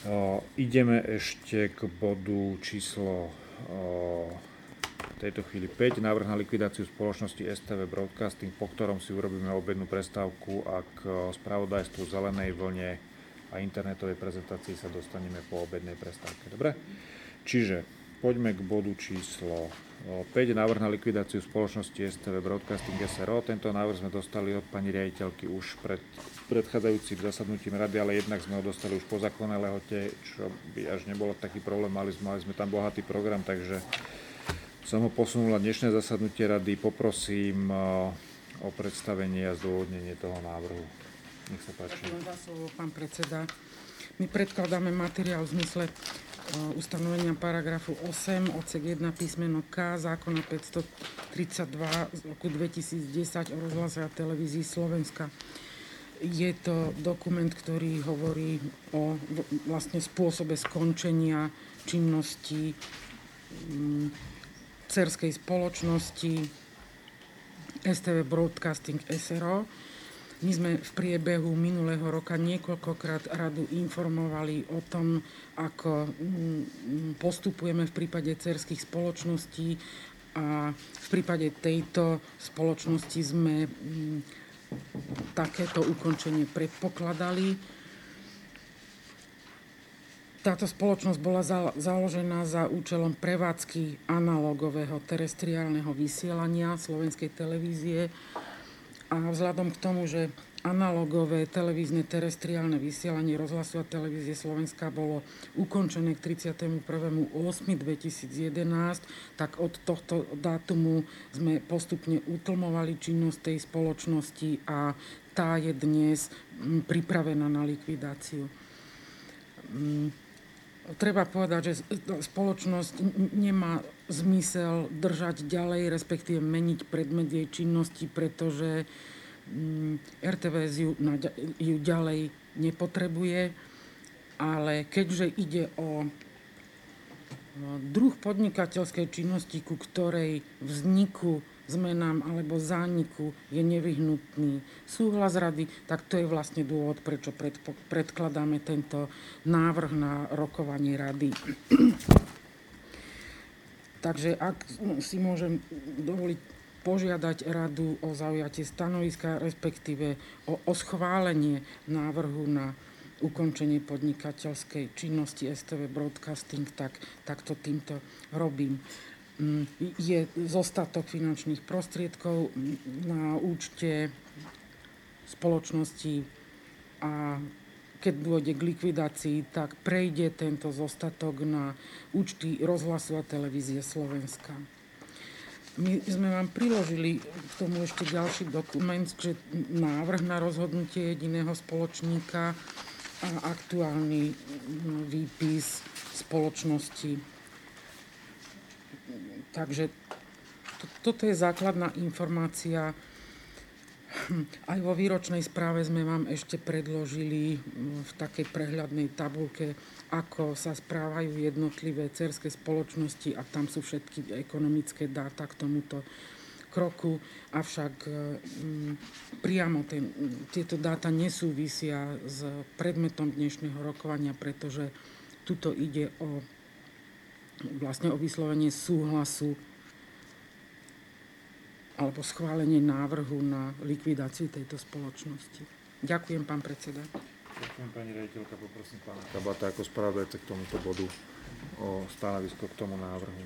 Ideme ešte k bodu číslo v tejto chvíli 5, návrh na likvidáciu spoločnosti STV Broadcasting, po ktorom si urobíme obednú prestávku a k spravodajstvu Zelenej vlne a internetovej prezentácii sa dostaneme po obednej prestávke. Dobre? Čiže poďme k bodu číslo 5, návrh na likvidáciu spoločnosti STV Broadcasting SRO. Tento návrh sme dostali od pani riaditeľky už pred predchádzajúcim zasadnutím rady, ale jednak sme ho dostali už po zákonnej lehote, čo by až nebolo taký problém. Mali sme tam bohatý program, takže som ho posunul na dnešné zasadnutie rady. Poprosím o predstavenie a zdôvodnenie toho návrhu. Nech sa páči. Ďakujem za slovo, pán predseda. My predkladáme materiál v zmysle ustanovenia paragrafu 8, odsek 1 písmeno K zákona 532 z roku 2010 o rozhlase a televízii Slovenska. Je to dokument, ktorý hovorí o vlastne spôsobe skončenia činnosti dcérskej spoločnosti STV Broadcasting SRO. My sme v priebehu minulého roka niekoľkokrát radu informovali o tom, ako postupujeme v prípade dcérskych spoločností a v prípade tejto spoločnosti sme takéto ukončenie predpokladali. Táto spoločnosť bola založená za účelom prevádzky analogového terestriálneho vysielania slovenskej televízie a vzhľadom k tomu, že analogové televízne terestriálne vysielanie rozhlasu a televízie Slovenska bolo ukončené k 31.8.2011, tak od tohto dátumu sme postupne utlmovali činnosť tej spoločnosti a tá je dnes pripravená na likvidáciu. Treba povedať, že spoločnosť nemá zmysel držať ďalej, respektíve meniť predmet jej činnosti, pretože RTVS ju ďalej nepotrebuje, ale keďže ide o druh podnikateľskej činnosti, ku ktorej vzniku, zmenám alebo zániku je nevyhnutný súhlas rady, tak to je vlastne dôvod, prečo predkladáme tento návrh na rokovanie rady. Takže ak si môžem dovoliť požiadať radu o zaujatie stanoviska, respektíve o schválenie návrhu na ukončenie podnikateľskej činnosti STV Broadcasting, tak to týmto robím. Je zostatok finančných prostriedkov na účte spoločnosti a keď dôjde k likvidácii, tak prejde tento zostatok na účty rozhlasu a televízie Slovenska. My sme vám priložili k tomu ešte ďalší dokument, že návrh na rozhodnutie jediného spoločníka a aktuálny výpis spoločnosti. Takže toto je základná informácia. Aj vo výročnej správe sme vám ešte predložili v takej prehľadnej tabuľke, ako sa správajú jednotlivé dcérske spoločnosti a tam sú všetky ekonomické dáta k tomuto kroku. Avšak priamo tieto dáta nesúvisia s predmetom dnešného rokovania, pretože tuto ide o vyslovenie súhlasu alebo schválenie návrhu na likvidáciu tejto spoločnosti. Ďakujem, pán predseda. Ďakujem, pani riaditeľka. Poprosím pána Kabata ako spravodajca k tomuto bodu o stanovisko k tomu návrhu.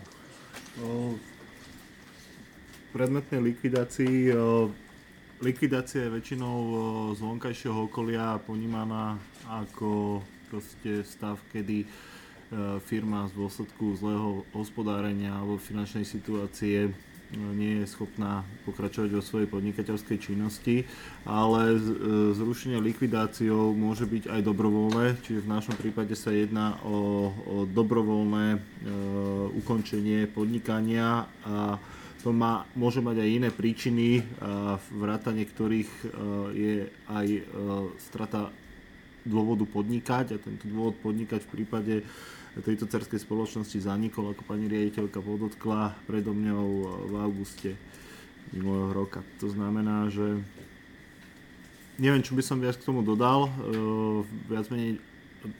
Predmetnej likvidácii. Likvidácia je väčšinou z vonkajšieho okolia ponímaná ako proste stav, kedy firma z dôsledku zlého hospodárenia alebo finančnej situácie nie je schopná pokračovať vo svojej podnikateľskej činnosti, ale zrušenie likvidáciou môže byť aj dobrovoľné, čiže v našom prípade sa jedná o dobrovoľné ukončenie podnikania a to môže mať aj iné príčiny, vrátane ktorých je aj strata dôvodu podnikať a tento dôvod podnikať v prípade tejto dcérskej spoločnosti zanikol, ako pani riaditeľka podotkla, predo mňou v auguste minulého roka. To znamená, že neviem, čo by som viac k tomu dodal. Viac menej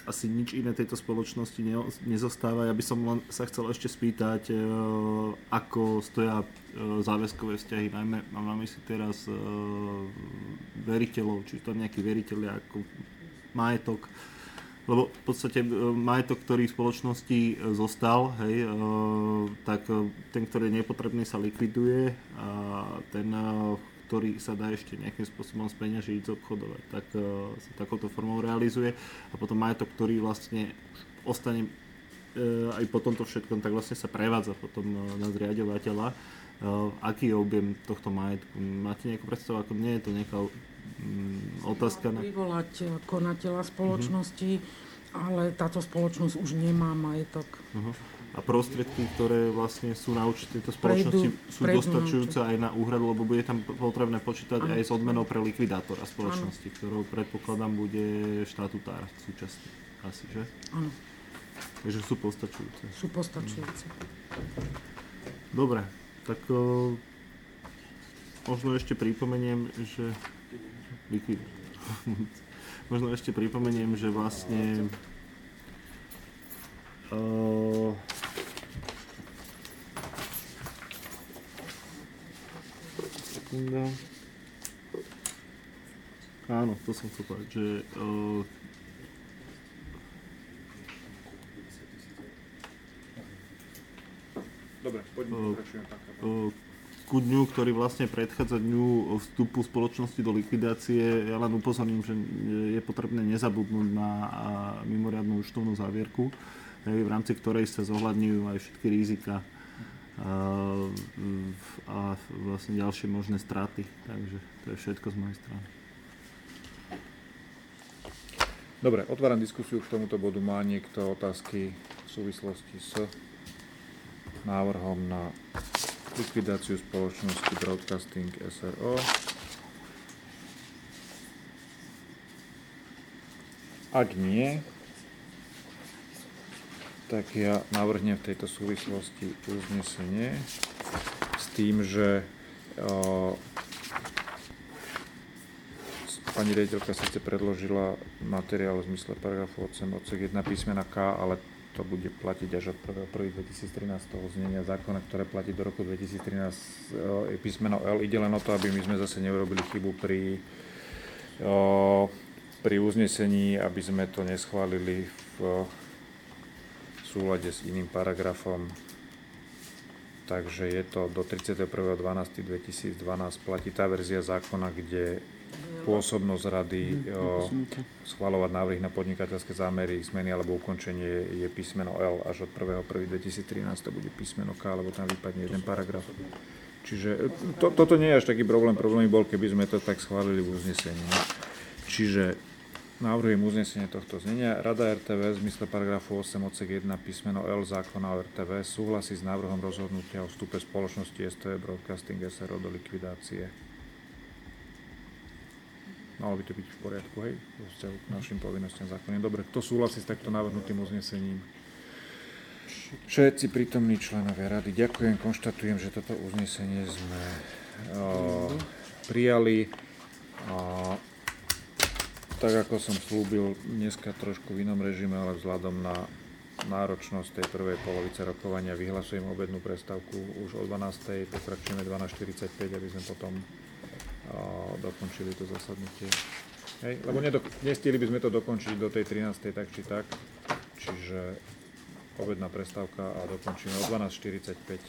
asi nič iné tejto spoločnosti nezostáva. Ja by som len sa chcel ešte spýtať, ako stoja záväzkové vzťahy, najmä mám na mysli teraz veriteľov, či to nejakí veriteľia ako majetok, lebo v podstate majetok, ktorý v spoločnosti zostal, hej, tak ten, ktorý je nepotrebný, sa likviduje a ten, ktorý sa dá ešte nejakým spôsobom speňažiť, obchodovať, tak sa takouto formou realizuje. A potom majetok, ktorý vlastne ostane aj po tomto všetkom, tak vlastne sa prevádza potom na zriaďovateľa. Aký je objem tohto majetku? Máte nejakú predstavu? Ako nie je to nejaká otázka na... Vyvolať konateľa spoločnosti, ale táto spoločnosť už nemá majetok. A prostriedky, ktoré vlastne sú na účte tejto spoločnosti, sú dostačujúce aj na úhradu, lebo bude tam potrebné počítať aj s odmenou pre likvidátora spoločnosti, ktorou predpokladám bude štatutár súčasný. Asi, že? Áno. Takže sú postačujúce. Sú postačujúce. Dobre, tak možno ešte pripomeniem, že vlastne sekunda. Áno, to som chcel povedať, že Dobre, poďme pokračujeme. ku dňu, ktorý vlastne predchádza dňu vstupu spoločnosti do likvidácie, ja len upozorním, že je potrebné nezabudnúť na mimoriadnu účtovnú závierku, v rámci ktorej sa zohľadňujú aj všetky rizika a vlastne ďalšie možné straty. Takže to je všetko z mojej strany. Dobre, otváram diskusiu k tomuto bodu. Má niekto otázky v súvislosti s návrhom na likvidáciu spoločnosti Broadcasting SRO? Ak nie, tak ja navrhnem v tejto súvislosti uznesenie s tým, že pani riaditeľka síce predložila materiál v zmysle paragrafu 8 odsek 1 písmena K, ale to bude platiť až od 1.1.2013 toho znenia zákona, ktoré platí do roku 2013 písmeno L. Ide len o to, aby my sme zase neurobili chybu pri uznesení, aby sme to neschválili v súlade s iným paragrafom. Takže je to do 31.12.2012 platí tá verzia zákona, kde pôsobnosť rady schvaľovať návrhy na podnikateľské zámery, zmeny alebo ukončenie je písmeno L. Až od 1.1.2013 to bude písmeno K, lebo tam vypadne jeden paragraf. Čiže toto nie je až taký problém. Problém bol, keby sme to tak schválili v uznesení. Čiže navrhujem uznesenie tohto znenia. Rada RTVS v zmysle paragrafu 8 odsek 1 písmeno L zákona o RTVS súhlasí s návrhom rozhodnutia o vstupe spoločnosti STV Broadcasting SRO do likvidácie. Malo by to byť v poriadku, hej? Vo vzťahu k našim povinnostiam zákonným. Dobre, kto súhlasí s takto navrhnutým uznesením? Všetci prítomní členovia rady. Ďakujem, konštatujem, že toto uznesenie sme prijali. Tak ako som slúbil, dneska trošku v inom režime, ale vzhľadom na náročnosť tej prvej polovice rokovania vyhlasujem obednú prestávku už o 12:00, pokračujeme 12:45, aby sme potom dokončili to zasadnutie. Hej, lebo nestihli by sme to dokončiť do tej 13:00 tak či tak, čiže obedná prestávka a dokončíme o 12:45.